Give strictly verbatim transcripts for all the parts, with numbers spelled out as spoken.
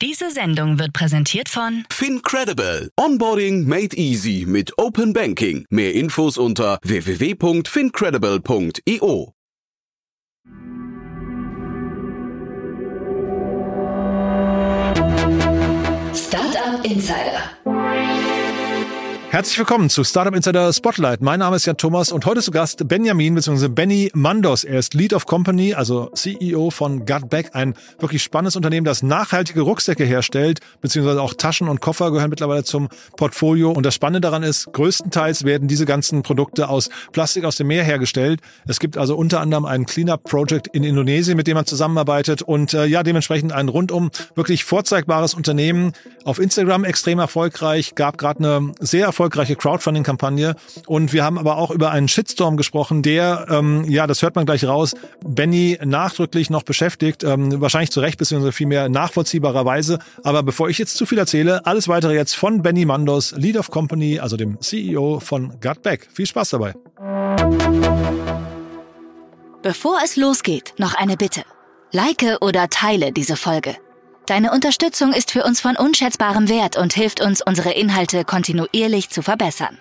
Diese Sendung wird präsentiert von FinCredible. Onboarding made easy mit Open Banking. Mehr Infos unter w w w punkt fincredible punkt i o. Startup Insider. Herzlich willkommen zu Startup Insider Spotlight. Mein Name ist Jan Thomas und heute zu Gast Benjamin bzw. Benny Mandos. Er ist Lead of Company, also C E O von Gutback, ein wirklich spannendes Unternehmen, das nachhaltige Rucksäcke herstellt, beziehungsweise auch Taschen und Koffer gehören mittlerweile zum Portfolio. Und das Spannende daran ist, größtenteils werden diese ganzen Produkte aus Plastik aus dem Meer hergestellt. Es gibt also unter anderem ein Cleanup-Project in Indonesien, mit dem man zusammenarbeitet und äh, ja, dementsprechend ein rundum wirklich vorzeigbares Unternehmen. Auf Instagram extrem erfolgreich, gab gerade eine sehr erfolgreiche erfolgreiche Crowdfunding-Kampagne. Und wir haben aber auch über einen Shitstorm gesprochen, der, ähm, ja, das hört man gleich raus, Benny nachdrücklich noch beschäftigt, ähm, wahrscheinlich zu Recht, beziehungsweise vielmehr nachvollziehbarerweise. Aber bevor ich jetzt zu viel erzähle, alles weitere jetzt von Benny Mandos, Lead of Company, also dem C E O von Gutback. Viel Spaß dabei. Bevor es losgeht, noch eine Bitte. Like oder teile diese Folge. Deine Unterstützung ist für uns von unschätzbarem Wert und hilft uns, unsere Inhalte kontinuierlich zu verbessern.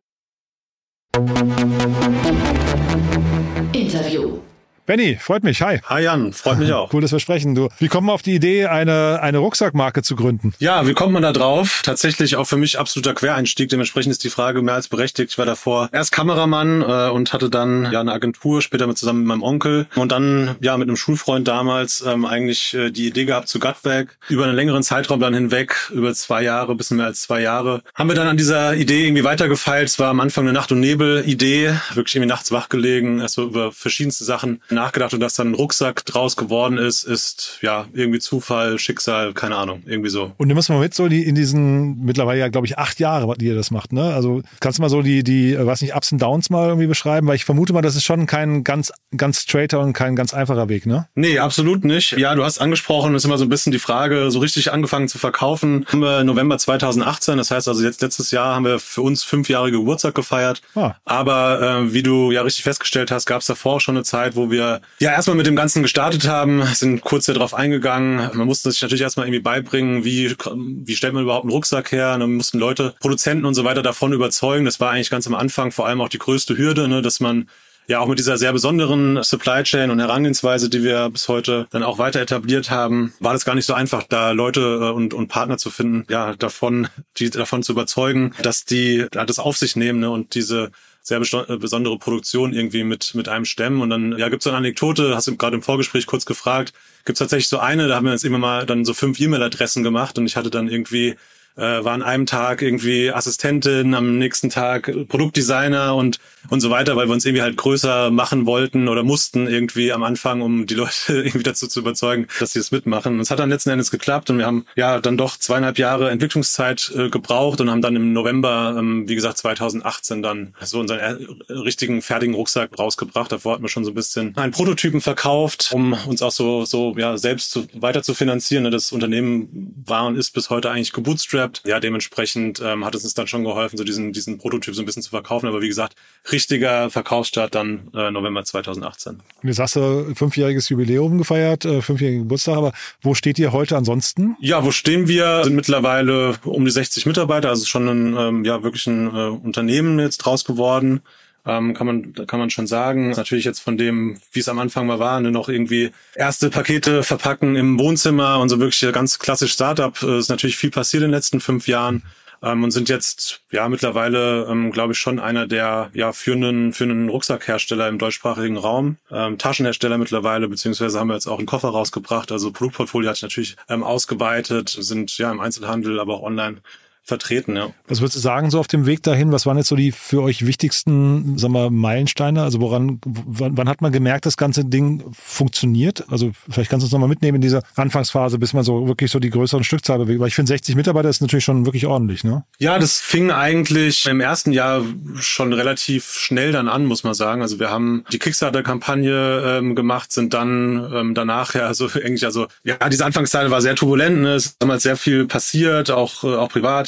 Interview. Benny, freut mich. Hi. Hi Jan, freut mich auch. Cool, dass wir sprechen. Du, wie kommt man auf die Idee, eine, eine Rucksackmarke zu gründen? Ja, wie kommt man da drauf? Tatsächlich auch für mich absoluter Quereinstieg. Dementsprechend ist die Frage mehr als berechtigt. Ich war davor erst Kameramann äh, und hatte dann ja eine Agentur, später mit zusammen mit meinem Onkel und dann ja mit einem Schulfreund damals ähm, eigentlich äh, die Idee gehabt zu Gutback. Über einen längeren Zeitraum dann hinweg, über zwei Jahre, bisschen mehr als zwei Jahre, haben wir dann an dieser Idee irgendwie weitergefeilt. Es war am Anfang eine Nacht- und Nebel-Idee, wirklich irgendwie nachts wach gelegen, erst so über verschiedenste Sachen nachgedacht und dass dann ein Rucksack draus geworden ist, ist ja irgendwie Zufall, Schicksal, keine Ahnung, irgendwie so. Und du musst mal mit so die in diesen mittlerweile ja, glaube ich, acht Jahre, die ihr das macht, ne? Also kannst du mal so die, die, weiß nicht, Ups und Downs mal irgendwie beschreiben? Weil ich vermute mal, das ist schon kein ganz, ganz straighter und kein ganz einfacher Weg, ne? Nee, absolut nicht. Ja, du hast angesprochen, das ist immer so ein bisschen die Frage, so richtig angefangen zu verkaufen haben wir November zweitausendachtzehn, das heißt also jetzt letztes Jahr haben wir für uns fünfjährige Geburtstag gefeiert. Ah. Aber äh, wie du ja richtig festgestellt hast, gab es davor auch schon eine Zeit, wo wir ja erstmal mit dem Ganzen gestartet haben, sind kurz darauf eingegangen. Man musste sich natürlich erstmal irgendwie beibringen, wie wie stellt man überhaupt einen Rucksack her. Und dann mussten Leute, Produzenten und so weiter davon überzeugen. Das war eigentlich ganz am Anfang vor allem auch die größte Hürde, ne, dass man ja auch mit dieser sehr besonderen Supply Chain und Herangehensweise, die wir bis heute dann auch weiter etabliert haben, war das gar nicht so einfach, da Leute und und Partner zu finden, ja, davon die davon zu überzeugen, dass die das auf sich nehmen, ne, und diese sehr besondere Produktion irgendwie mit mit einem stemmen. Und dann ja gibt's so eine Anekdote, hast du gerade im Vorgespräch kurz gefragt, gibt's tatsächlich so eine, da haben wir jetzt immer mal dann so fünf E-Mail-Adressen gemacht und ich hatte dann irgendwie äh, war an einem Tag irgendwie Assistentin, am nächsten Tag Produktdesigner und und so weiter, weil wir uns irgendwie halt größer machen wollten oder mussten irgendwie am Anfang, um die Leute irgendwie dazu zu überzeugen, dass sie das mitmachen. Und es hat dann letzten Endes geklappt und wir haben ja dann doch zweieinhalb Jahre Entwicklungszeit äh, gebraucht und haben dann im November, ähm, wie gesagt, zweitausendachtzehn dann so unseren äh, richtigen, fertigen Rucksack rausgebracht. Davor hatten wir schon so ein bisschen einen Prototypen verkauft, um uns auch so so ja selbst zu, weiter zu finanzieren. Das Unternehmen war und ist bis heute eigentlich gebootstrapped. Ja, dementsprechend ähm, hat es uns dann schon geholfen, so diesen diesen Prototyp so ein bisschen zu verkaufen. Aber wie gesagt, richtiger Verkaufsstart dann äh, November zweitausendachtzehn. Und jetzt hast du fünfjähriges Jubiläum gefeiert, äh, fünfjährigen Geburtstag, aber wo steht ihr heute ansonsten? Ja, wo stehen wir? Sind mittlerweile um die sechzig Mitarbeiter, also schon ein ähm, ja wirklich ein äh, Unternehmen jetzt draus geworden. Ähm, kann man kann man schon sagen. Natürlich jetzt von dem, wie es am Anfang mal war, ne, noch irgendwie erste Pakete verpacken im Wohnzimmer und so wirklich ganz klassisch Startup. Äh, ist natürlich viel passiert in den letzten fünf Jahren. Ähm, und sind jetzt ja mittlerweile, ähm, glaube ich, schon einer der ja führenden führenden Rucksackhersteller im deutschsprachigen Raum. Ähm, Taschenhersteller mittlerweile, beziehungsweise haben wir jetzt auch einen Koffer rausgebracht. Also Produktportfolio hat sich natürlich ähm, ausgeweitet, sind ja im Einzelhandel, aber auch online vertreten, ja. Was würdest du sagen, so auf dem Weg dahin? Was waren jetzt so die für euch wichtigsten, sagen wir, Meilensteine? Also woran, wann, wann hat man gemerkt, das ganze Ding funktioniert? Also vielleicht kannst du uns nochmal mitnehmen in dieser Anfangsphase, bis man so wirklich so die größeren Stückzahl bewegt. Weil ich finde, sechzig Mitarbeiter ist natürlich schon wirklich ordentlich, ne? Ja, das fing eigentlich im ersten Jahr schon relativ schnell dann an, muss man sagen. Also wir haben die Kickstarter-Kampagne ähm, gemacht, sind dann ähm, danach ja so eigentlich, also ja, diese Anfangszeit war sehr turbulent, ne? Es ist damals sehr viel passiert, auch äh, auch privat.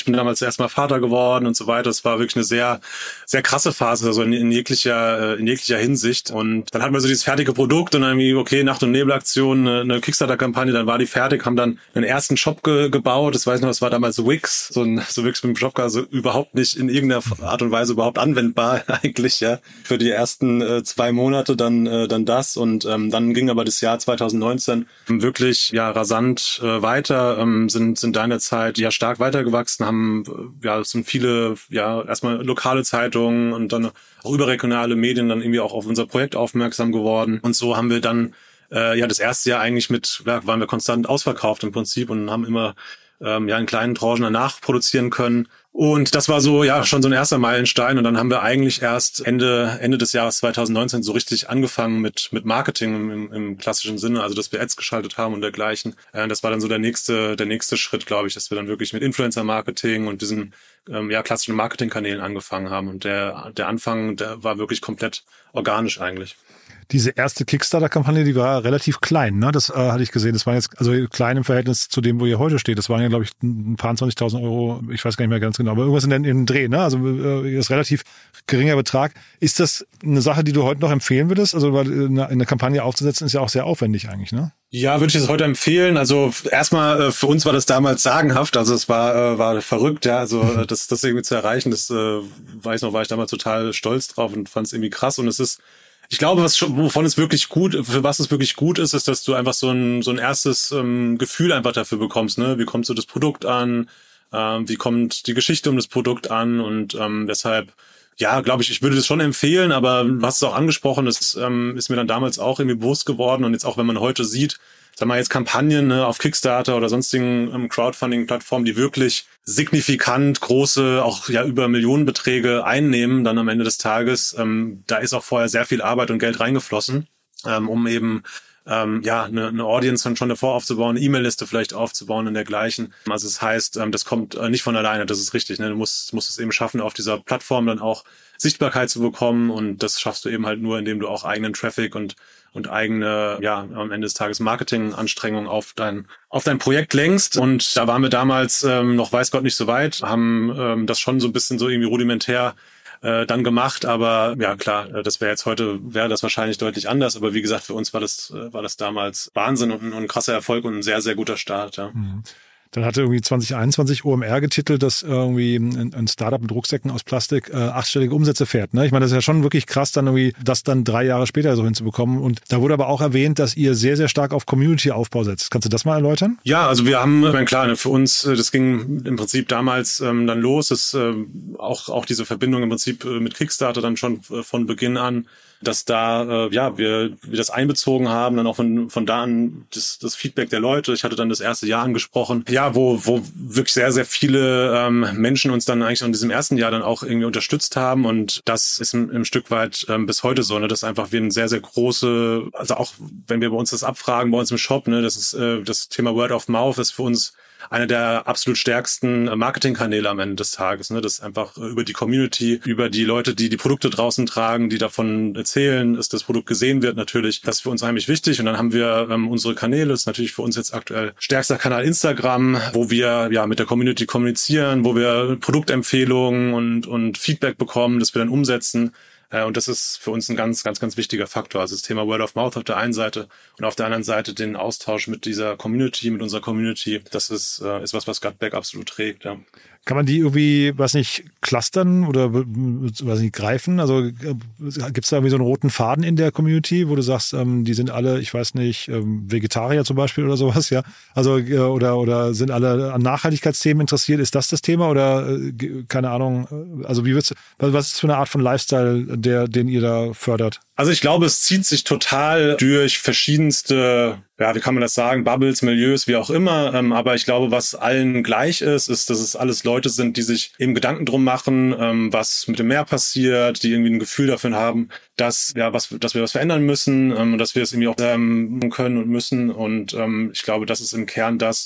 Ich bin damals erstmal Vater geworden und so weiter. Es war wirklich eine sehr, sehr krasse Phase, also in, in jeglicher, in jeglicher Hinsicht. Und dann hatten wir so dieses fertige Produkt und dann irgendwie, okay, Nacht- und Nebelaktion, eine, eine Kickstarter-Kampagne, dann war die fertig, haben dann einen ersten Shop ge- gebaut. Das weiß ich noch, das war damals Wix, so ein, so wirklich mit dem Shop, also überhaupt nicht in irgendeiner Art und Weise überhaupt anwendbar eigentlich, ja. Für die ersten äh, zwei Monate dann, äh, dann das und ähm, dann ging aber das Jahr zwanzig neunzehn wirklich, ja, rasant äh, weiter, ähm, sind, sind da in der Zeit, ja, stark weitergewachsen, haben, äh, ja, es sind viele, ja, erstmal lokale Zeitungen und dann auch überregionale Medien dann irgendwie auch auf unser Projekt aufmerksam geworden. Und so haben wir dann, äh, ja, das erste Jahr eigentlich mit, ja, waren wir konstant ausverkauft im Prinzip und haben immer, ähm, ja, in kleinen Tranchen danach produzieren können. Und das war so, ja, schon so ein erster Meilenstein. Und dann haben wir eigentlich erst Ende, Ende des Jahres zwanzig neunzehn so richtig angefangen mit, mit Marketing im, im klassischen Sinne. Also, dass wir Ads geschaltet haben und dergleichen. Äh, das war dann so der nächste, der nächste Schritt, glaube ich, dass wir dann wirklich mit Influencer-Marketing und diesen, ähm, ja, klassischen Marketingkanälen angefangen haben. Und der, der Anfang, der war wirklich komplett organisch eigentlich. Diese erste Kickstarter-Kampagne, die war relativ klein, ne? Das äh, hatte ich gesehen. Das war jetzt also klein im Verhältnis zu dem, wo ihr heute steht. Das waren ja, glaube ich, ein paar zwanzigtausend Euro. Ich weiß gar nicht mehr ganz genau, aber irgendwas in den, in den Dreh, ne? Also äh, das ist relativ geringer Betrag. Ist das eine Sache, die du heute noch empfehlen würdest? Also weil eine, eine Kampagne aufzusetzen ist ja auch sehr aufwendig eigentlich, ne? Ja, würde ich das heute empfehlen. Also erstmal äh, für uns war das damals sagenhaft. Also es war äh, war verrückt, ja. Also äh, das das irgendwie zu erreichen, das äh, weiß noch, war ich damals total stolz drauf und fand es irgendwie krass. Und es ist Ich glaube, was schon, wovon es wirklich gut, für was es wirklich gut ist, ist, dass du einfach so ein so ein erstes ähm, Gefühl einfach dafür bekommst, ne? Wie kommt so das Produkt an? Ähm, wie kommt die Geschichte um das Produkt an? Und ähm, deshalb, ja, glaube ich, ich würde das schon empfehlen, aber du hast es auch angesprochen, das ähm, ist mir dann damals auch irgendwie bewusst geworden und jetzt auch, wenn man heute sieht, sag mal jetzt Kampagnen, ne, auf Kickstarter oder sonstigen ähm, Crowdfunding-Plattformen, die wirklich signifikant große, auch ja über Millionenbeträge einnehmen, dann am Ende des Tages, ähm, da ist auch vorher sehr viel Arbeit und Geld reingeflossen, ähm, um eben ähm, ja eine, eine Audience dann schon davor aufzubauen, eine E-Mail-Liste vielleicht aufzubauen und dergleichen. Also das heißt, ähm, das kommt äh, nicht von alleine, das ist richtig. Ne? Du musst, musst es eben schaffen, auf dieser Plattform dann auch Sichtbarkeit zu bekommen und das schaffst du eben halt nur, indem du auch eigenen Traffic und und eigene, ja, am Ende des Tages Marketinganstrengungen auf dein auf dein Projekt lenkst. Und da waren wir damals ähm, noch weiß Gott nicht so weit, haben ähm, das schon so ein bisschen so irgendwie rudimentär äh, dann gemacht. Aber ja, klar, das wäre jetzt heute, wäre das wahrscheinlich deutlich anders. Aber wie gesagt, für uns war das äh, war das damals Wahnsinn und, und ein krasser Erfolg und ein sehr, sehr guter Start, ja. Mhm. Dann hatte irgendwie zwanzig einundzwanzig O M R getitelt, dass irgendwie ein Startup mit Rucksäcken aus Plastik äh, achtstellige Umsätze fährt. Ne? Ich meine, das ist ja schon wirklich krass, dann irgendwie das dann drei Jahre später so hinzubekommen. Und da wurde aber auch erwähnt, dass ihr sehr, sehr stark auf Community-Aufbau setzt. Kannst du das mal erläutern? Ja, also wir haben, ich meine, klar, für uns, das ging im Prinzip damals ähm, dann los, ist äh, auch auch diese Verbindung im Prinzip äh, mit Kickstarter dann schon äh, von Beginn an, dass da, äh, ja, wir, wir das einbezogen haben, dann auch von, von da an das, das Feedback der Leute. Ich hatte dann das erste Jahr angesprochen, ja, wo, wo wirklich sehr, sehr viele ähm, Menschen uns dann eigentlich in diesem ersten Jahr dann auch irgendwie unterstützt haben und das ist ein, ein Stück weit ähm, bis heute so, ne, dass einfach wir ein sehr, sehr große, also auch wenn wir bei uns das abfragen, bei uns im Shop, ne, das ist äh, das Thema Word of Mouth ist für uns einer der absolut stärksten Marketingkanäle am Ende des Tages. Ne? Das ist einfach über die Community, über die Leute, die die Produkte draußen tragen, die davon erzählen, dass das Produkt gesehen wird natürlich. Das ist für uns eigentlich wichtig. Und dann haben wir ähm, unsere Kanäle. Das ist natürlich für uns jetzt aktuell stärkster Kanal Instagram, wo wir ja mit der Community kommunizieren, wo wir Produktempfehlungen und, und Feedback bekommen, das wir dann umsetzen. Und das ist für uns ein ganz, ganz, ganz wichtiger Faktor. Also das Thema Word of Mouth auf der einen Seite und auf der anderen Seite den Austausch mit dieser Community, mit unserer Community. Das ist, ist was, was Gutback absolut trägt, ja. Kann man die irgendwie, was nicht, clustern oder was nicht, greifen? Also gibt es da irgendwie so einen roten Faden in der Community, wo du sagst, ähm, die sind alle, ich weiß nicht, ähm, Vegetarier zum Beispiel oder sowas, ja? Also äh, oder oder sind alle an Nachhaltigkeitsthemen interessiert? Ist das das Thema oder äh, keine Ahnung? Also wie wird's? Was ist das für eine Art von Lifestyle, der den ihr da fördert? Also ich glaube, es zieht sich total durch verschiedenste, ja, wie kann man das sagen, Bubbles, Milieus, wie auch immer. Ähm, aber ich glaube, was allen gleich ist, ist, dass es alles Leute sind, die sich eben Gedanken drum machen, ähm, was mit dem Meer passiert, die irgendwie ein Gefühl dafür haben, dass ja, was, dass wir was verändern müssen ähm, und dass wir es irgendwie auch ähm, können und müssen. Und ähm, ich glaube, das ist im Kern das,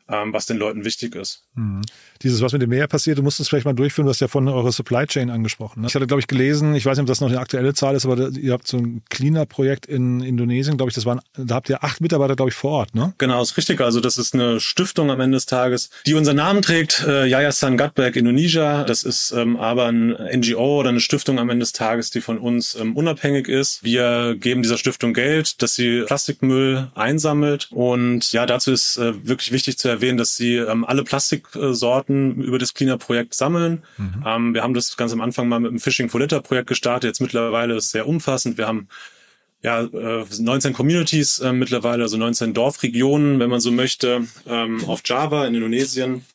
ähm, was den Leuten wichtig ist. Mhm. Dieses, was mit dem Meer passiert, du musst es vielleicht mal durchführen, du hast ja von eurer Supply Chain angesprochen. Ne? Ich hatte, glaube ich, gelesen, ich weiß nicht, ob das noch eine aktuelle Zahl ist, aber ihr habt so ein Cleaner-Projekt in Indonesien, glaube ich, das waren, da habt ihr acht Mitarbeiter, glaube ich, vor Ort, ne? Genau, ist richtig. Also das ist eine Stiftung am Ende des Tages, die unseren Namen trägt, äh, Yayasan Gatback Indonesia. Das ist ähm, aber ein N G O oder eine Stiftung am Ende des Tages, die von uns ähm, unabhängig ist. Wir geben dieser Stiftung Geld, dass sie Plastikmüll einsammelt. Und ja, dazu ist äh, wirklich wichtig zu erwähnen, dass sie ähm, alle Plastiksorten über das Cleaner-Projekt sammeln. Mhm. Ähm, wir haben das ganz am Anfang mal mit dem Fishing for Litter-Projekt gestartet. Jetzt mittlerweile ist es sehr umfassend. Wir haben ja äh, neunzehn Communities äh, mittlerweile, also neunzehn Dorfregionen, wenn man so möchte, ähm, auf Java in Indonesien.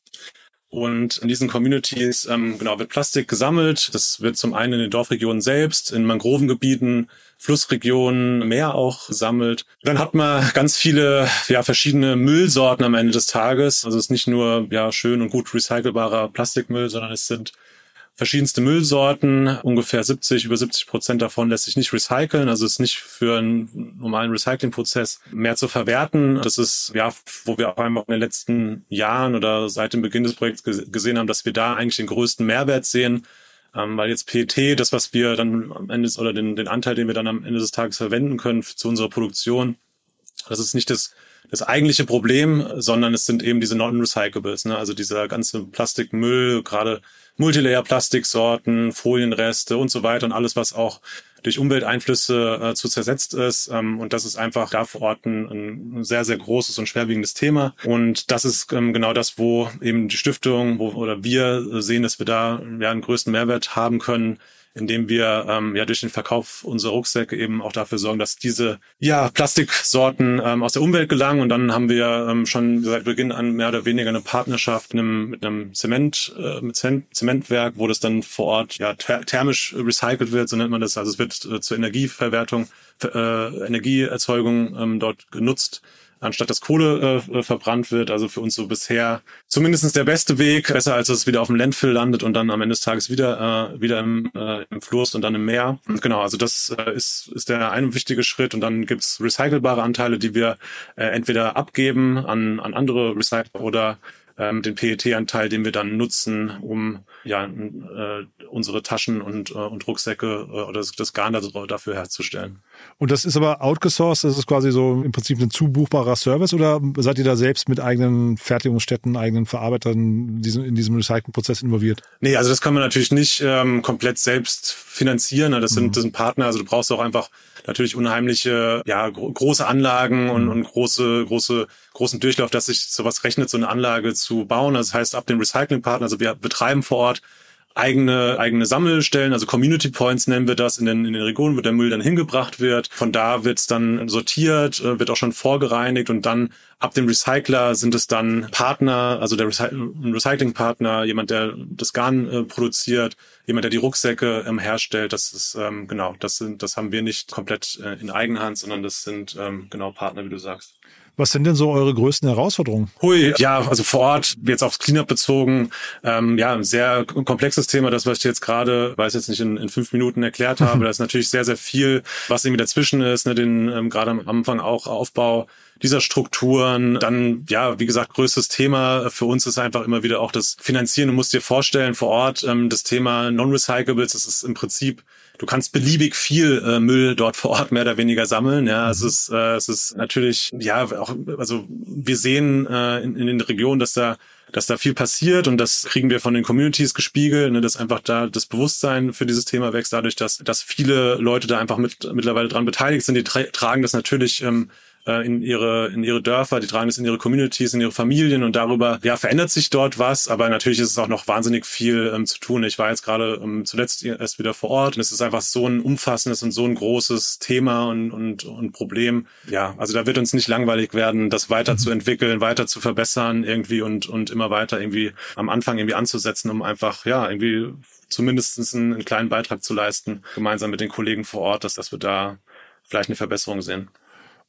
Und in diesen Communities ähm, genau wird Plastik gesammelt. Das wird zum einen in den Dorfregionen selbst, in Mangrovengebieten, Flussregionen, Meer auch gesammelt. Dann hat man ganz viele ja verschiedene Müllsorten am Ende des Tages. Also es ist nicht nur ja schön und gut recycelbarer Plastikmüll, sondern es sind verschiedenste Müllsorten. Ungefähr siebzig, über siebzig Prozent davon lässt sich nicht recyceln. Also es ist nicht für einen normalen Recyclingprozess mehr zu verwerten. Das ist, ja, wo wir auch einmal in den letzten Jahren oder seit dem Beginn des Projekts gesehen haben, dass wir da eigentlich den größten Mehrwert sehen. Ähm, weil jetzt P E T, das, was wir dann am Ende, oder den, den Anteil, den wir dann am Ende des Tages verwenden können für, zu unserer Produktion, das ist nicht das, das eigentliche Problem, sondern es sind eben diese Non-Recyclables, ne? Also dieser ganze Plastikmüll, gerade Multilayer-Plastiksorten, Folienreste und so weiter und alles, was auch durch Umwelteinflüsse äh, zu zersetzt ist. Ähm, und das ist einfach da vor Ort ein, ein sehr, sehr großes und schwerwiegendes Thema. Und das ist ähm, genau das, wo eben die Stiftung wo, oder wir sehen, dass wir da ja einen größten Mehrwert haben können, indem wir ähm, ja durch den Verkauf unserer Rucksäcke eben auch dafür sorgen, dass diese ja Plastiksorten ähm, aus der Umwelt gelangen. Und dann haben wir ähm, schon seit Beginn an mehr oder weniger eine Partnerschaft mit einem, mit einem Zement, äh, mit Zementwerk, wo das dann vor Ort ja ther- thermisch recycelt wird, so nennt man das. Also es wird äh, zur Energieverwertung, äh, Energieerzeugung ähm, dort genutzt, anstatt dass Kohle äh, verbrannt wird. Also für uns so bisher zumindest der beste Weg, besser als dass es wieder auf dem Landfill landet und dann am Ende des Tages wieder äh, wieder im, äh, im Fluss und dann im Meer. Und genau, also das äh, ist ist der eine wichtige Schritt. Und dann gibt's recycelbare Anteile, die wir äh, entweder abgeben an an andere Recycler oder ähm, den P E T-Anteil, den wir dann nutzen, um ja äh, unsere Taschen und äh, und Rucksäcke äh, oder das, das Garn dafür herzustellen. Und das ist aber outgesourced, das ist quasi so im Prinzip ein zubuchbarer Service, oder seid ihr da selbst mit eigenen Fertigungsstätten, eigenen Verarbeitern in diesem, in diesem Recycling-Prozess involviert? Nee, also das kann man natürlich nicht ähm, komplett selbst finanzieren. Das sind, das sind Partner, also du brauchst auch einfach natürlich unheimliche, ja, gro- große Anlagen und, und große, große, großen Durchlauf, dass sich sowas rechnet, so eine Anlage zu bauen. Das heißt, ab dem Recyclingpartner, also wir betreiben vor Ort eigene eigene Sammelstellen, also Community Points nennen wir das, in den in den Regionen, wo der Müll dann hingebracht wird. Von da wird's dann sortiert, wird auch schon vorgereinigt und dann ab dem Recycler sind es dann Partner, also der Recy- Recyclingpartner, jemand, der das Garn äh, produziert, jemand, der die Rucksäcke ähm, herstellt. Das ist ähm, genau, das sind, das haben wir nicht komplett äh, in Eigenhand, sondern das sind ähm, genau Partner, wie du sagst. Was sind denn so eure größten Herausforderungen? Hui, ja, also vor Ort, jetzt aufs Cleanup bezogen, ähm, ja, ein sehr komplexes Thema, das, was ich jetzt gerade, weiß jetzt nicht, in, in fünf Minuten erklärt habe. Da ist natürlich sehr, sehr viel, was irgendwie dazwischen ist, ne, den ähm, gerade am Anfang auch Aufbau dieser Strukturen. Dann, ja, wie gesagt, größtes Thema für uns ist einfach immer wieder auch das Finanzieren. Du musst dir vorstellen, vor Ort ähm, das Thema Non-Recyclables, das ist im Prinzip, du kannst beliebig viel äh, Müll dort vor Ort mehr oder weniger sammeln. Ja, es ist, äh, es ist natürlich, ja, auch, also wir sehen äh, in, in den Regionen, dass da dass da viel passiert und das kriegen wir von den Communities gespiegelt, ne, dass einfach da das Bewusstsein für dieses Thema wächst, dadurch, dass dass viele Leute da einfach mit mittlerweile dran beteiligt sind. Die tra- tragen das natürlich ähm, in ihre in ihre Dörfer, die tragen es in ihre Communities, in ihre Familien und darüber ja verändert sich dort was, aber natürlich ist es auch noch wahnsinnig viel ähm, zu tun. Ich war jetzt gerade ähm, zuletzt erst wieder vor Ort und es ist einfach so ein umfassendes und so ein großes Thema und und und Problem. Ja, also da wird uns nicht langweilig werden, das weiterzuentwickeln, weiter zu verbessern irgendwie und und immer weiter irgendwie am Anfang irgendwie anzusetzen, um einfach ja irgendwie zumindest einen, einen kleinen Beitrag zu leisten, gemeinsam mit den Kollegen vor Ort, dass dass wir da vielleicht eine Verbesserung sehen.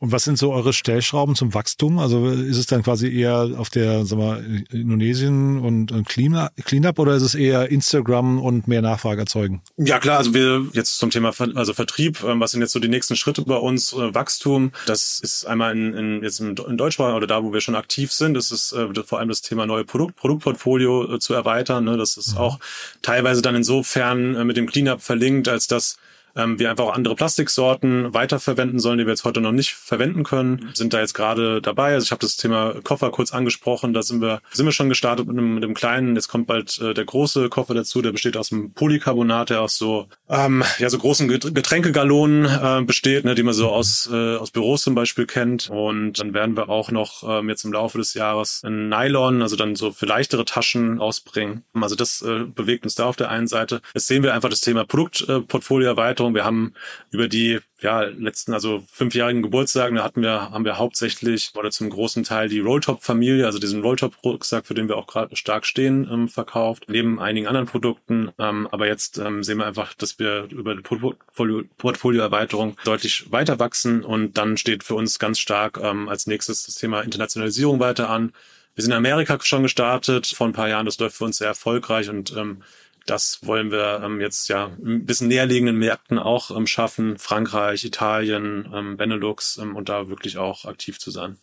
Und was sind so eure Stellschrauben zum Wachstum? Also ist es dann quasi eher auf der, sagen wir, Indonesien und, und Cleanup oder ist es eher Instagram und mehr Nachfrage erzeugen? Ja klar, also wir jetzt zum Thema Ver- also Vertrieb, was sind jetzt so die nächsten Schritte bei uns? Äh, Wachstum, das ist einmal in, in jetzt in Deutschsprache oder da, wo wir schon aktiv sind, das ist äh, vor allem das Thema neue Produkt, Produktportfolio äh, zu erweitern. Ne? Das ist mhm. auch teilweise dann insofern äh, mit dem Cleanup verlinkt, als dass ähm, wir einfach auch andere Plastiksorten weiterverwenden sollen, die wir jetzt heute noch nicht verwenden können. Sind da jetzt gerade dabei. Also ich habe das Thema Koffer kurz angesprochen. Da sind wir sind wir schon gestartet mit einem, mit einem kleinen. Jetzt kommt bald äh, der große Koffer dazu. Der besteht aus einem Polycarbonat, der aus so ähm, ja so großen Getränkegallonen äh, besteht, ne, die man so aus äh, aus Büros zum Beispiel kennt. Und dann werden wir auch noch ähm, jetzt im Laufe des Jahres ein Nylon, also dann so für leichtere Taschen ausbringen. Also das äh, bewegt uns da auf der einen Seite. Jetzt sehen wir einfach das Thema Produktportfolioerweiterung. Wir haben über die ja letzten, also fünfjährigen Geburtstagen, da hatten wir, haben wir hauptsächlich oder zum großen Teil die Rolltop-Familie, also diesen Rolltop-Rucksack, für den wir auch gerade stark stehen, ähm, verkauft, neben einigen anderen Produkten. Ähm, aber jetzt ähm, sehen wir einfach, dass wir über die Portfolio- Portfolioerweiterung deutlich weiter wachsen und dann steht für uns ganz stark ähm, als nächstes das Thema Internationalisierung weiter an. Wir sind in Amerika schon gestartet vor ein paar Jahren, das läuft für uns sehr erfolgreich und ähm, das wollen wir ähm, jetzt ja ein bisschen näherliegenden Märkten auch ähm, schaffen. Frankreich, Italien, ähm, Benelux ähm, und da wirklich auch aktiv zu sein.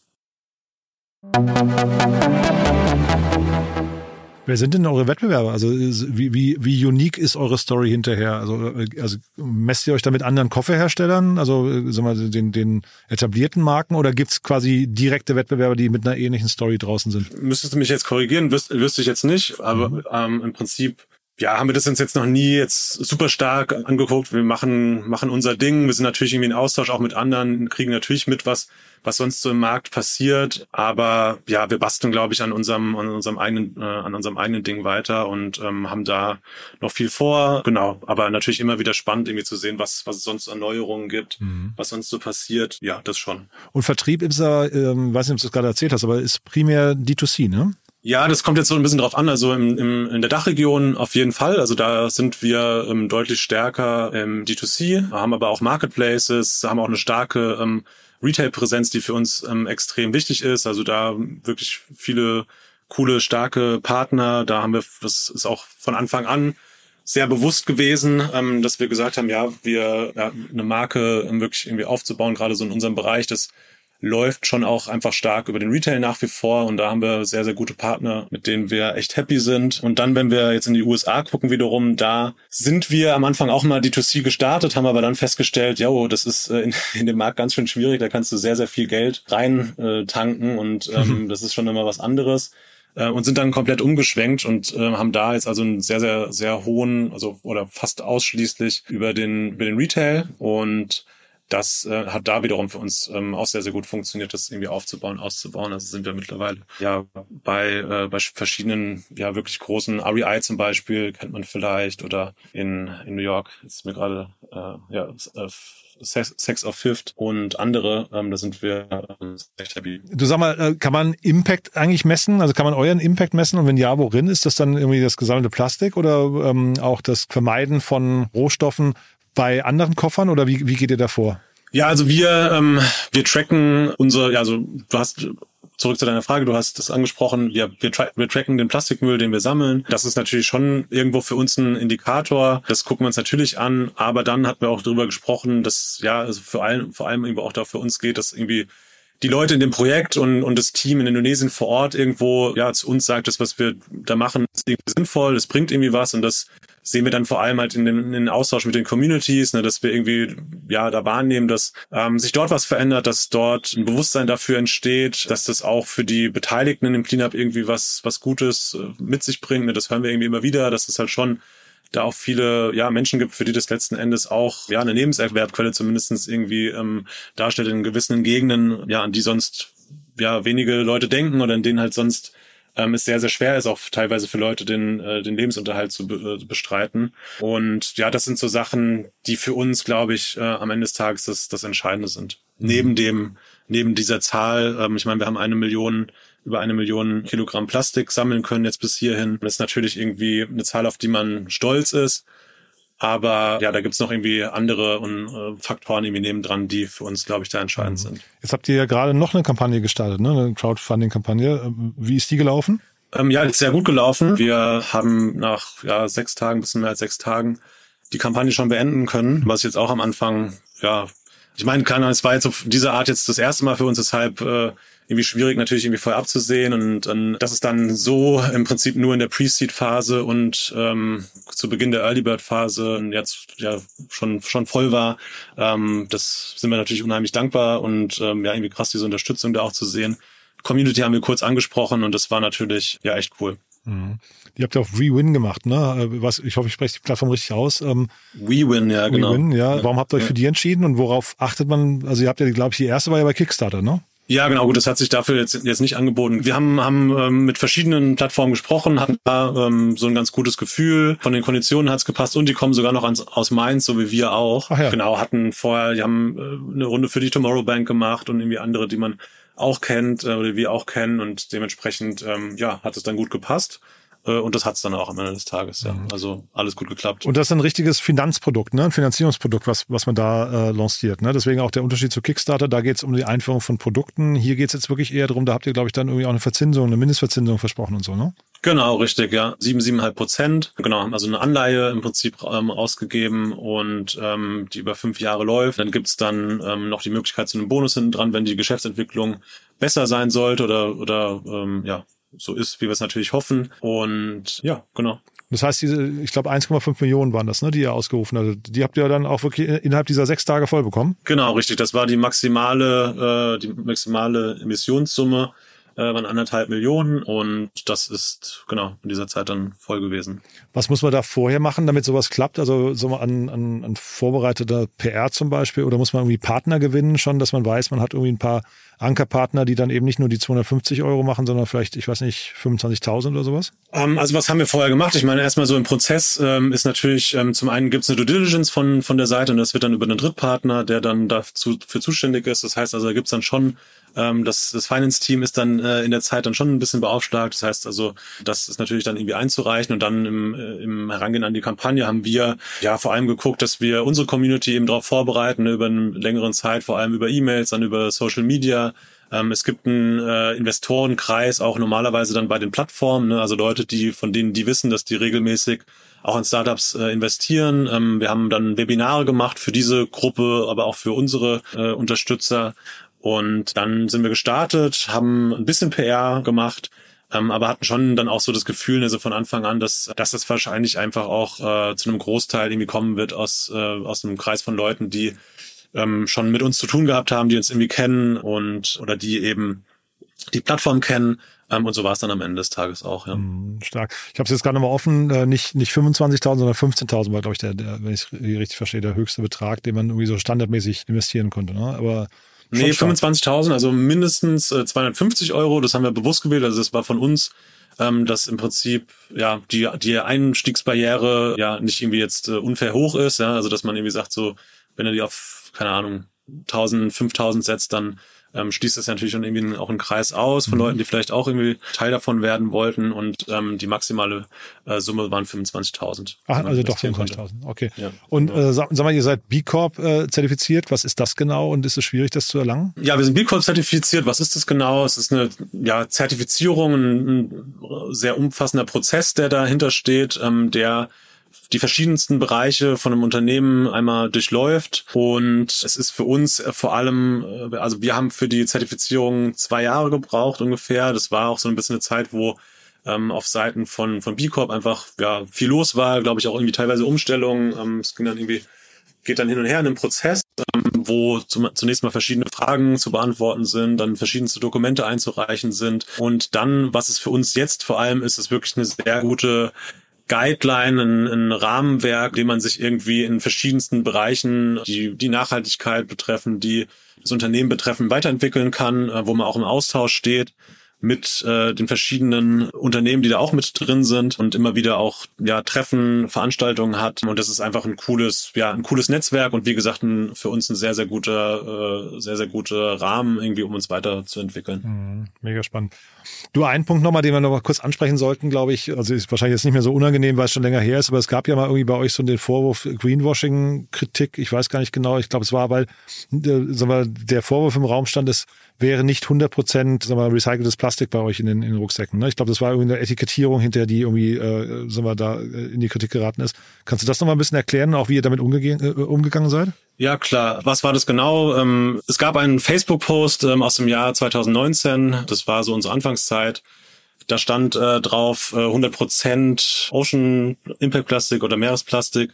Wer sind denn eure Wettbewerber? Also wie, wie, wie unique ist eure Story hinterher? Also, also messt ihr euch da mit anderen Kofferherstellern, also sagen wir, den, den etablierten Marken, oder gibt's quasi direkte Wettbewerber, die mit einer ähnlichen Story draußen sind? Müsstest du mich jetzt korrigieren, wüs- wüsste ich jetzt nicht, aber mhm. ähm, im Prinzip ja, haben wir das uns jetzt noch nie jetzt super stark angeguckt. Wir machen machen unser Ding. Wir sind natürlich irgendwie in Austausch auch mit anderen, kriegen natürlich mit, was was sonst so im Markt passiert. Aber ja, wir basteln, glaube ich, an unserem an unserem eigenen äh, an unserem eigenen Ding weiter und ähm, haben da noch viel vor. Genau, aber natürlich immer wieder spannend, irgendwie zu sehen, was was es sonst an Neuerungen gibt, mhm. was sonst so passiert. Ja, das schon. Und Vertrieb ist ja, ähm, weiß nicht, ob du es gerade erzählt hast, aber ist primär D zwei C, ne? Ja, das kommt jetzt so ein bisschen drauf an. Also im, im, in der Dachregion auf jeden Fall. Also da sind wir ähm, deutlich stärker im D zwei C, haben aber auch Marketplaces, haben auch eine starke ähm, Retail-Präsenz, die für uns ähm, extrem wichtig ist. Also da wirklich viele coole, starke Partner. Da haben wir, das ist auch von Anfang an sehr bewusst gewesen, ähm, dass wir gesagt haben, ja, wir ja, eine Marke ähm, wirklich irgendwie aufzubauen, gerade so in unserem Bereich, das läuft schon auch einfach stark über den Retail nach wie vor und da haben wir sehr, sehr gute Partner, mit denen wir echt happy sind. Und dann, wenn wir jetzt in die U S A gucken wiederum, da sind wir am Anfang auch mal D zwei C gestartet, haben aber dann festgestellt, ja, das ist in, in dem Markt ganz schön schwierig, da kannst du sehr, sehr viel Geld rein äh, tanken und ähm, mhm. das ist schon immer was anderes. Äh, und sind dann komplett umgeschwenkt und äh, haben da jetzt also einen sehr, sehr, sehr hohen, also oder fast ausschließlich über den, über den Retail und das äh, hat da wiederum für uns ähm, auch sehr, sehr gut funktioniert, das irgendwie aufzubauen, auszubauen. Also sind wir mittlerweile ja bei äh, bei verschiedenen, ja wirklich großen, R E I zum Beispiel, kennt man vielleicht, oder in in New York, ist mir gerade äh, ja äh, Saks of Fifth und andere, ähm, da sind wir ähm, echt happy. Du sag mal, kann man Impact eigentlich messen? Also kann man euren Impact messen und wenn ja, worin? Ist das dann irgendwie das gesammelte Plastik oder ähm, auch das Vermeiden von Rohstoffen bei anderen Koffern oder wie, wie geht ihr da vor? Ja, also wir ähm, wir tracken unsere, ja, also du hast, zurück zu deiner Frage, du hast das angesprochen, wir, wir, tra- wir tracken den Plastikmüll, den wir sammeln. Das ist natürlich schon irgendwo für uns ein Indikator, das gucken wir uns natürlich an, aber dann hatten wir auch darüber gesprochen, dass ja, also vor allem, vor allem irgendwie auch da für uns geht, dass irgendwie die Leute in dem Projekt und und das Team in Indonesien vor Ort irgendwo ja zu uns sagt, das, was wir da machen, ist irgendwie sinnvoll, das bringt irgendwie was und das sehen wir dann vor allem halt in den, in den Austausch mit den Communities, ne, dass wir irgendwie ja da wahrnehmen, dass ähm, sich dort was verändert, dass dort ein Bewusstsein dafür entsteht, dass das auch für die Beteiligten in dem Cleanup irgendwie was was Gutes äh, mit sich bringt. Ne, das hören wir irgendwie immer wieder, dass es halt schon da auch viele ja Menschen gibt, für die das letzten Endes auch ja eine Nebenserwerbquelle zumindestens irgendwie ähm, darstellt in gewissen Gegenden, ja an die sonst ja wenige Leute denken oder in denen halt sonst ähm, es sehr, sehr schwer ist, auch teilweise für Leute den äh, den Lebensunterhalt zu be- äh, bestreiten. Und ja, das sind so Sachen, die für uns, glaube ich, äh, am Ende des Tages das, das Entscheidende sind. Mhm. Neben dem, neben dieser Zahl, ähm, ich meine, wir haben eine Million, über eine Million Kilogramm Plastik sammeln können jetzt bis hierhin. Das ist natürlich irgendwie eine Zahl, auf die man stolz ist. Aber ja, da gibt's noch irgendwie andere und, äh, Faktoren irgendwie nebendran, die für uns, glaube ich, da entscheidend sind. Jetzt habt ihr ja gerade noch eine Kampagne gestartet, ne? Eine Crowdfunding-Kampagne. Wie ist die gelaufen? Ähm, ja, ist sehr gut gelaufen. Wir haben nach ja sechs Tagen, bisschen mehr als sechs Tagen, die Kampagne schon beenden können, was jetzt auch am Anfang, ja, ich meine, keiner, es war jetzt auf diese Art jetzt das erste Mal für uns, deshalb äh, irgendwie schwierig natürlich irgendwie vorher abzusehen und ähm, dass es dann so im Prinzip nur in der Pre-Seed-Phase und ähm, zu Beginn der Early-Bird-Phase jetzt ja schon schon voll war. Ähm, das sind wir natürlich unheimlich dankbar und ähm, ja irgendwie krass, diese Unterstützung da auch zu sehen. Community haben wir kurz angesprochen und das war natürlich ja echt cool. Mhm. Ihr habt ja auch WeWin gemacht, ne? Was, ich hoffe, ich spreche die Plattform richtig aus. Ähm, WeWin, ja, genau. WeWin, ja. ja. Warum habt ihr euch ja. für die entschieden und worauf achtet man? Also ihr habt ja, glaube ich, die erste war ja bei Kickstarter, ne? Ja, genau, gut, das hat sich dafür jetzt jetzt nicht angeboten. Wir haben haben ähm, mit verschiedenen Plattformen gesprochen, hatten da ähm, so ein ganz gutes Gefühl. Von den Konditionen hat's gepasst und die kommen sogar noch ans, aus Mainz, so wie wir auch. Ach ja. Genau, hatten vorher, die haben äh, eine Runde für die Tomorrow Bank gemacht und irgendwie andere, die man auch kennt äh, oder wir auch kennen und dementsprechend ähm, ja hat es dann gut gepasst. Und das hat's dann auch am Ende des Tages, ja. Also alles gut geklappt. Und das ist ein richtiges Finanzprodukt, ne? Ein Finanzierungsprodukt, was was man da äh, lanciert, ne? Deswegen auch der Unterschied zu Kickstarter. Da geht's um die Einführung von Produkten. Hier geht's jetzt wirklich eher darum, da habt ihr, glaube ich, dann irgendwie auch eine Verzinsung, eine Mindestverzinsung versprochen und so, ne? Genau, richtig, ja. Sieben, siebeneinhalb Prozent. Genau, haben also eine Anleihe im Prinzip ähm, ausgegeben und ähm, die über fünf Jahre läuft. Dann gibt's dann ähm, noch die Möglichkeit zu einem Bonus hinten dran, wenn die Geschäftsentwicklung besser sein sollte oder oder ähm, ja. so ist, wie wir es natürlich hoffen. Und ja, genau. Das heißt, diese, ich glaube, eins Komma fünf Millionen waren das, ne, die ihr ausgerufen hattet. Die habt ihr dann auch wirklich innerhalb dieser sechs Tage voll bekommen? Genau, richtig. Das war die maximale, äh, die maximale Emissionssumme, äh, waren anderthalb Millionen und das ist genau in dieser Zeit dann voll gewesen. Was muss man da vorher machen, damit sowas klappt? Also so an, an, an vorbereiteter P R zum Beispiel, oder muss man irgendwie Partner gewinnen schon, dass man weiß, man hat irgendwie ein paar Ankerpartner, die dann eben nicht nur die zweihundertfünfzig Euro machen, sondern vielleicht, ich weiß nicht, fünfundzwanzigtausend oder sowas? Um, also was haben wir vorher gemacht? Ich meine, erstmal so im Prozess ähm, ist natürlich, ähm, zum einen gibt es eine Due Diligence von von der Seite und das wird dann über einen Drittpartner, der dann dafür für zuständig ist. Das heißt also, da gibt's dann schon, ähm, das, das Finance-Team ist dann äh, in der Zeit dann schon ein bisschen beaufschlagt. Das heißt also, das ist natürlich dann irgendwie einzureichen und dann im, äh, im Herangehen an die Kampagne haben wir ja vor allem geguckt, dass wir unsere Community eben darauf vorbereiten, ne, über eine längeren Zeit, vor allem über E-Mails, dann über Social Media. Ähm, es gibt einen äh, Investorenkreis, auch normalerweise dann bei den Plattformen, ne? Also Leute, die von denen die wissen, dass die regelmäßig auch in Startups äh, investieren. Ähm, wir haben dann Webinare gemacht für diese Gruppe, aber auch für unsere äh, Unterstützer. Und dann sind wir gestartet, haben ein bisschen P R gemacht, ähm, aber hatten schon dann auch so das Gefühl, also von Anfang an, dass, dass das wahrscheinlich einfach auch äh, zu einem Großteil irgendwie kommen wird aus, äh, aus einem Kreis von Leuten, die ähm, schon mit uns zu tun gehabt haben, die uns irgendwie kennen und oder die eben die Plattform kennen. Ähm, und so war es dann am Ende des Tages auch, ja. Stark. Ich habe es jetzt gerade nochmal offen, äh, nicht nicht fünfundzwanzigtausend, sondern fünfzehntausend war, glaube ich, der, der, wenn ich es richtig verstehe, der höchste Betrag, den man irgendwie so standardmäßig investieren konnte, ne? Aber nee, fünfundzwanzigtausend, also mindestens äh, zweihundertfünfzig Euro, das haben wir bewusst gewählt, also das war von uns, ähm, dass im Prinzip ja die die Einstiegsbarriere ja nicht irgendwie jetzt äh, unfair hoch ist, ja, also dass man irgendwie sagt, so wenn er die auf, keine Ahnung, tausend, fünftausend setzt, dann ähm, schließt das natürlich schon irgendwie auch einen Kreis aus von Leuten, die vielleicht auch irgendwie Teil davon werden wollten und ähm, die maximale äh, Summe waren fünfundzwanzigtausend. Ach, also doch fünfundzwanzigtausend, okay. Ja, und genau. äh, sag, sag mal, ihr seid B Corp äh, zertifiziert, was ist das genau und ist es schwierig, das zu erlangen? Ja, wir sind B Corp zertifiziert, was ist das genau? Es ist eine ja, Zertifizierung, ein, ein sehr umfassender Prozess, der dahinter steht, ähm, der die verschiedensten Bereiche von einem Unternehmen einmal durchläuft und es ist für uns vor allem, also wir haben für die Zertifizierung zwei Jahre gebraucht ungefähr. Das war auch so ein bisschen eine Zeit, wo ähm, auf Seiten von von B Corp einfach ja viel los war, glaube ich auch irgendwie teilweise Umstellungen. Ähm, es ging dann irgendwie geht dann hin und her in einem Prozess, ähm, wo zum, zunächst mal verschiedene Fragen zu beantworten sind, dann verschiedenste Dokumente einzureichen sind und dann, was es für uns jetzt vor allem ist, ist wirklich eine sehr gute Guideline, ein, ein Rahmenwerk, dem man sich irgendwie in verschiedensten Bereichen, die die Nachhaltigkeit betreffen, die das Unternehmen betreffen, weiterentwickeln kann, wo man auch im Austausch steht. mit äh, den verschiedenen Unternehmen, die da auch mit drin sind und immer wieder auch ja Treffen, Veranstaltungen hat. Und das ist einfach ein cooles, ja ein cooles Netzwerk und wie gesagt ein, für uns ein sehr sehr guter, äh, sehr sehr guter Rahmen irgendwie, um uns weiterzuentwickeln. Mhm, mega spannend. Du, ein Punkt nochmal, den wir noch mal kurz ansprechen sollten, glaube ich. Also ist wahrscheinlich jetzt nicht mehr so unangenehm, weil es schon länger her ist, aber es gab ja mal irgendwie bei euch so den Vorwurf Greenwashing-Kritik. Ich weiß gar nicht genau. Ich glaube, es war, weil äh, sagen wir, der Vorwurf im Raum stand, es wäre nicht hundert Prozent sagen wir, recyceltes Plastik bei euch in den, in den Rucksäcken. Ne? Ich glaube, das war irgendwie eine Etikettierung, hinter die irgendwie äh, sagen wir, da in die Kritik geraten ist. Kannst du das nochmal ein bisschen erklären, auch wie ihr damit umge- äh, umgegangen seid? Ja, klar. Was war das genau? Ähm, es gab einen Facebook-Post ähm, aus dem Jahr zwanzig neunzehn. Das war so unsere Anfangszeit. Da stand äh, drauf äh, hundert Prozent Ocean Impact Plastik oder Meeresplastik.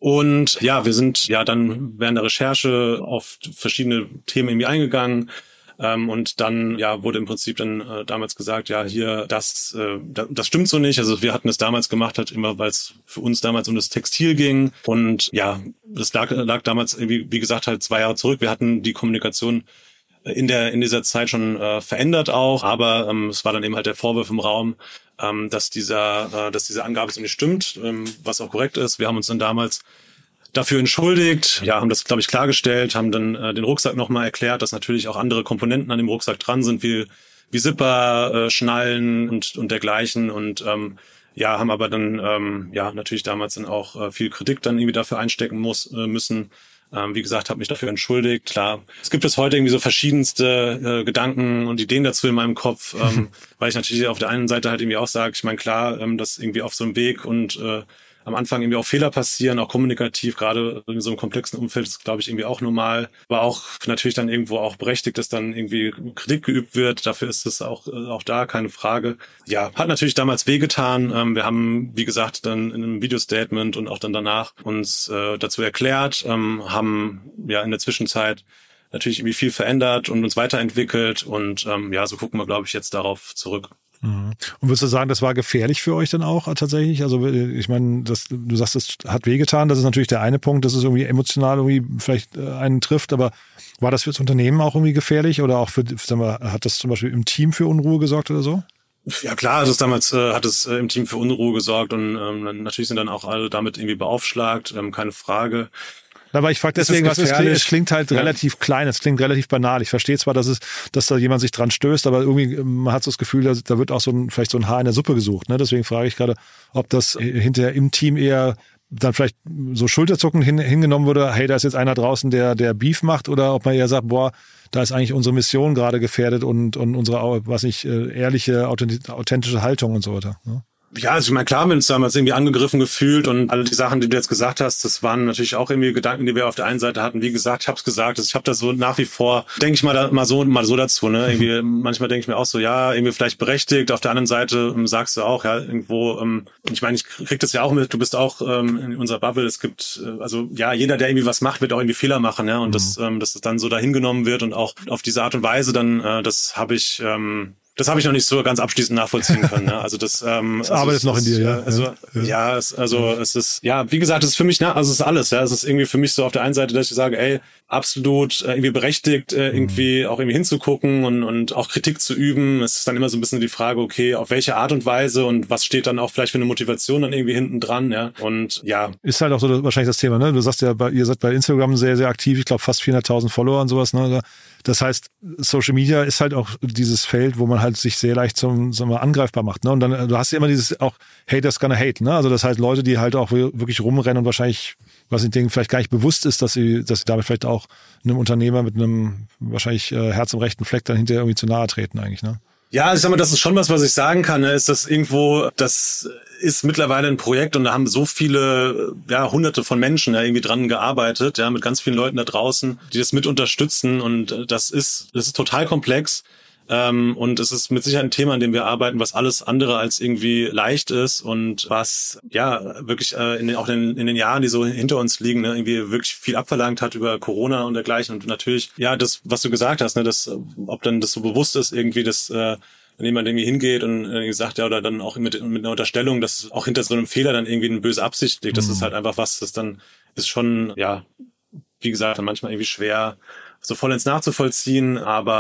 Und ja, wir sind ja dann während der Recherche auf verschiedene Themen irgendwie eingegangen. Ähm, und dann ja wurde im Prinzip dann äh, damals gesagt, ja hier das äh, das, das stimmt so nicht. Also wir hatten es damals gemacht, halt immer, weil es für uns damals um das Textil ging. Und ja, das lag, lag damals irgendwie, wie gesagt, halt zwei Jahre zurück. Wir hatten die Kommunikation in der in dieser Zeit schon äh, verändert auch, aber ähm, es war dann eben halt der Vorwurf im Raum, ähm, dass dieser äh, dass diese Angabe so nicht stimmt, ähm, was auch korrekt ist. Wir haben uns dann damals dafür entschuldigt, ja, haben das, glaube ich, klargestellt, haben dann äh, den Rucksack nochmal erklärt, dass natürlich auch andere Komponenten an dem Rucksack dran sind, wie wie Zipper, äh, Schnallen und und dergleichen und ähm, ja, haben aber dann ähm, ja natürlich damals dann auch äh, viel Kritik dann irgendwie dafür einstecken muss äh, müssen. Ähm, wie gesagt, habe mich dafür entschuldigt. Klar, es gibt bis heute irgendwie so verschiedenste äh, Gedanken und Ideen dazu in meinem Kopf, ähm, weil ich natürlich auf der einen Seite halt irgendwie auch sage, ich meine klar, ähm, dass irgendwie auf so einem Weg und äh, am Anfang irgendwie auch Fehler passieren, auch kommunikativ, gerade in so einem komplexen Umfeld ist, glaube ich, irgendwie auch normal. Aber auch natürlich dann irgendwo auch berechtigt, dass dann irgendwie Kritik geübt wird. Dafür ist es auch auch da keine Frage. Ja, hat natürlich damals wehgetan. Ähm, wir haben, wie gesagt, dann in einem Videostatement und auch dann danach uns äh, dazu erklärt, ähm, haben ja in der Zwischenzeit natürlich irgendwie viel verändert und uns weiterentwickelt. Und ähm, ja, so gucken wir, glaube ich, jetzt darauf zurück. Und würdest du sagen, das war gefährlich für euch dann auch tatsächlich? Also ich meine, das, du sagst, es hat wehgetan, das ist natürlich der eine Punkt, dass es irgendwie emotional irgendwie vielleicht einen trifft, aber war das fürs Unternehmen auch irgendwie gefährlich oder auch für, sagen wir, hat das zum Beispiel im Team für Unruhe gesorgt oder so? Ja klar, also damals äh, hat es äh, im Team für Unruhe gesorgt und ähm, natürlich sind dann auch alle damit irgendwie beaufschlagt, ähm, keine Frage. Aber ich frage deswegen, was es klingt, es klingt halt ja. relativ klein, es klingt relativ banal. Ich verstehe zwar, dass es, dass da jemand sich dran stößt, aber irgendwie man hat so das Gefühl, da, da wird auch so ein, vielleicht so ein Haar in der Suppe gesucht. Ne? Deswegen frage ich gerade, ob das hinterher im Team eher dann vielleicht so Schulterzucken hin, hingenommen wurde, hey, da ist jetzt einer draußen, der der Beef macht, oder ob man eher sagt, boah, da ist eigentlich unsere Mission gerade gefährdet und und unsere, was nicht, ehrliche, authentische Haltung und so weiter. Ne? Ja, also ich meine, klar, wir haben uns damals irgendwie angegriffen gefühlt und alle die Sachen, die du jetzt gesagt hast, das waren natürlich auch irgendwie Gedanken, die wir auf der einen Seite hatten. Wie gesagt, ich habe es gesagt, ich habe das so nach wie vor, denke ich mal da, mal so mal so dazu. Ne, irgendwie manchmal denke ich mir auch so, ja, irgendwie vielleicht berechtigt. Auf der anderen Seite ähm, sagst du auch, ja, irgendwo. Ähm, ich meine, ich krieg das ja auch mit. Du bist auch ähm, in unserer Bubble. Es gibt äh, also ja, jeder, der irgendwie was macht, wird auch irgendwie Fehler machen. Ja, und mhm. das, ähm, dass das dann so dahingenommen wird und auch auf diese Art und Weise, dann äh, das habe ich. Ähm, Das habe ich noch nicht so ganz abschließend nachvollziehen können. Ne? Also das, ähm, das arbeitet also noch in dir, ja. Also ja, ja es, also es ist, ja, wie gesagt, es ist für mich, ne, also es ist alles. Ja, es ist irgendwie für mich so auf der einen Seite, dass ich sage, ey, absolut äh, irgendwie berechtigt, äh, irgendwie mhm. auch irgendwie hinzugucken und und auch Kritik zu üben. Es ist dann immer so ein bisschen die Frage, okay, auf welche Art und Weise und was steht dann auch vielleicht für eine Motivation dann irgendwie hinten dran, ja. Und ja, ist halt auch so wahrscheinlich das Thema, ne? Du sagst ja, ihr seid bei Instagram sehr sehr aktiv. Ich glaube fast vierhunderttausend Follower und sowas, ne? Das heißt, Social Media ist halt auch dieses Feld, wo man halt sich sehr leicht zum, sagen wir, angreifbar macht, ne? Und dann, du hast ja immer dieses auch Haters gonna hate, ne? Also das heißt, Leute, die halt auch wirklich rumrennen und wahrscheinlich, was ich denen vielleicht gar nicht bewusst ist, dass sie, dass sie damit vielleicht auch einem Unternehmer mit einem wahrscheinlich äh, Herz im rechten Fleck dann hinterher irgendwie zu nahe treten eigentlich, ne? Ja, ich sag mal, das ist schon was, was ich sagen kann, ne? Ist das irgendwo, das ist mittlerweile ein Projekt und da haben so viele, ja, hunderte von Menschen ja irgendwie dran gearbeitet, ja, mit ganz vielen Leuten da draußen, die das mit unterstützen und das ist, das ist total komplex. Ähm, und es ist mit Sicherheit ein Thema, an dem wir arbeiten, was alles andere als irgendwie leicht ist und was ja wirklich äh, in den, auch in, in den Jahren, die so hinter uns liegen, ne, irgendwie wirklich viel abverlangt hat über Corona und dergleichen. Und natürlich, ja, das, was du gesagt hast, ne, das, ob dann das so bewusst ist, irgendwie, dass äh, wenn jemand irgendwie hingeht und irgendwie sagt, ja, oder dann auch mit, mit einer Unterstellung, dass auch hinter so einem Fehler dann irgendwie eine böse Absicht liegt. Das mhm. ist halt einfach was, das dann ist schon, ja, wie gesagt, dann manchmal irgendwie schwer, so vollends nachzuvollziehen, aber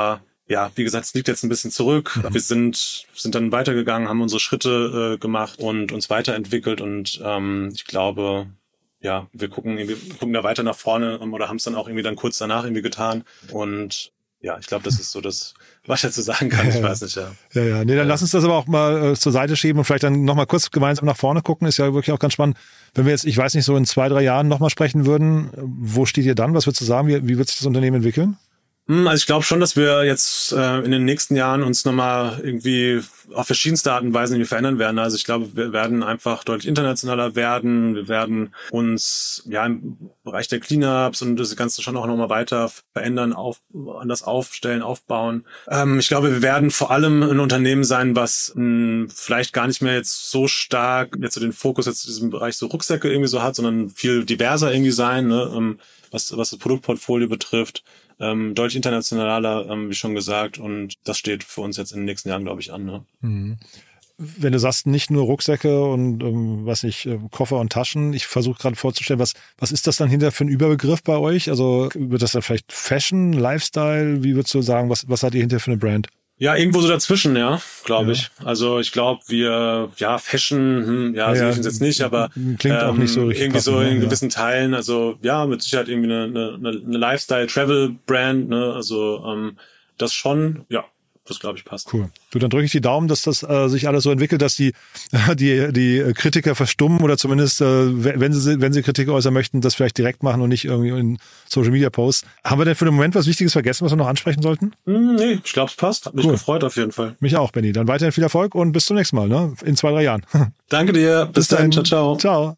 ja, wie gesagt, es liegt jetzt ein bisschen zurück. Mhm. Wir sind sind dann weitergegangen, haben unsere Schritte äh, gemacht und uns weiterentwickelt und ähm, ich glaube, ja, wir gucken wir gucken da weiter nach vorne oder haben es dann auch irgendwie dann kurz danach irgendwie getan und ja, ich glaube, das ist so das, was ich dazu sagen kann. Ich ja, weiß nicht, ja. Ja, ja. Nee, dann ja. lass uns das aber auch mal äh, zur Seite schieben und vielleicht dann nochmal kurz gemeinsam nach vorne gucken. Ist ja wirklich auch ganz spannend. Wenn wir jetzt, ich weiß nicht, so in zwei, drei Jahren nochmal sprechen würden, wo steht ihr dann? Was würdest du sagen? Wie, wie wird sich das Unternehmen entwickeln? Also ich glaube schon, dass wir jetzt äh, in den nächsten Jahren uns nochmal irgendwie auf verschiedenste Arten und Weisen irgendwie verändern werden. Also ich glaube, wir werden einfach deutlich internationaler werden. Wir werden uns ja im Bereich der Cleanups und das Ganze schon auch nochmal weiter verändern, auf, anders aufstellen, aufbauen. Ähm, ich glaube, wir werden vor allem ein Unternehmen sein, was mh, vielleicht gar nicht mehr jetzt so stark jetzt so den Fokus jetzt in diesem Bereich so Rucksäcke irgendwie so hat, sondern viel diverser irgendwie sein, ne? ähm, was, was das Produktportfolio betrifft. Ähm, deutlich internationaler, ähm, wie schon gesagt, und das steht für uns jetzt in den nächsten Jahren, glaube ich, an. Ne? Mhm. Wenn du sagst, nicht nur Rucksäcke und ähm, was nicht, äh, Koffer und Taschen, ich versuche gerade vorzustellen, was was ist das dann hinter für ein Überbegriff bei euch? Also wird das dann vielleicht Fashion, Lifestyle? Wie würdest du sagen, was was seid ihr hinter für eine Brand? Ja, irgendwo so dazwischen, ja, glaube ja. ich. Also ich glaube, wir, ja, Fashion, hm, ja, ja sehe ich uns jetzt nicht, aber klingt ähm, auch nicht so richtig irgendwie passend, so in ja. gewissen Teilen, also ja, mit Sicherheit irgendwie eine, eine, eine Lifestyle-Travel-Brand, ne, also ähm, das schon, ja, das glaube ich passt. Cool. Du, dann drücke ich die Daumen, dass das äh, sich alles so entwickelt, dass die die die Kritiker verstummen oder zumindest, äh, wenn sie wenn sie Kritik äußern möchten, das vielleicht direkt machen und nicht irgendwie in Social Media Posts. Haben wir denn für den Moment was Wichtiges vergessen, was wir noch ansprechen sollten? Mm, nee, ich glaube, es passt. Hat mich cool. gefreut auf jeden Fall. Mich auch, Benni. Dann weiterhin viel Erfolg und bis zum nächsten Mal, ne? In zwei, drei Jahren. Danke dir. Bis, bis dann. Ciao, ciao. Ciao.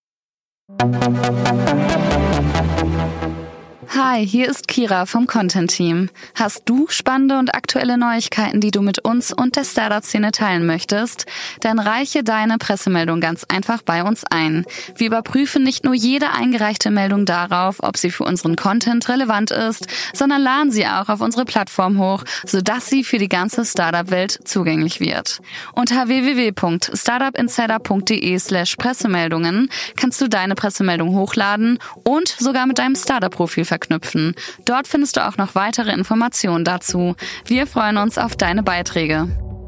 Hi, hier ist Kira vom Content-Team. Hast du spannende und aktuelle Neuigkeiten, die du mit uns und der Startup-Szene teilen möchtest? Dann reiche deine Pressemeldung ganz einfach bei uns ein. Wir überprüfen nicht nur jede eingereichte Meldung darauf, ob sie für unseren Content relevant ist, sondern laden sie auch auf unsere Plattform hoch, sodass sie für die ganze Startup-Welt zugänglich wird. Unter w w w punkt startupinsider punkt d e slash Pressemeldungen kannst du deine Pressemeldung hochladen und sogar mit deinem Startup-Profil verknüpfen. Dort findest du auch noch weitere Informationen dazu. Wir freuen uns auf deine Beiträge.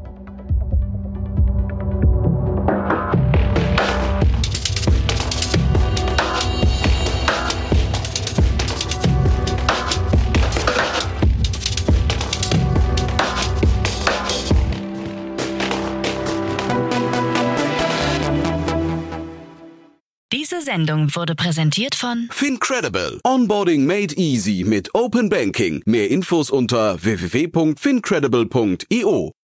Diese Sendung wurde präsentiert von FinCredible. Onboarding made easy mit Open Banking. Mehr Infos unter w w w punkt fincredible punkt i o.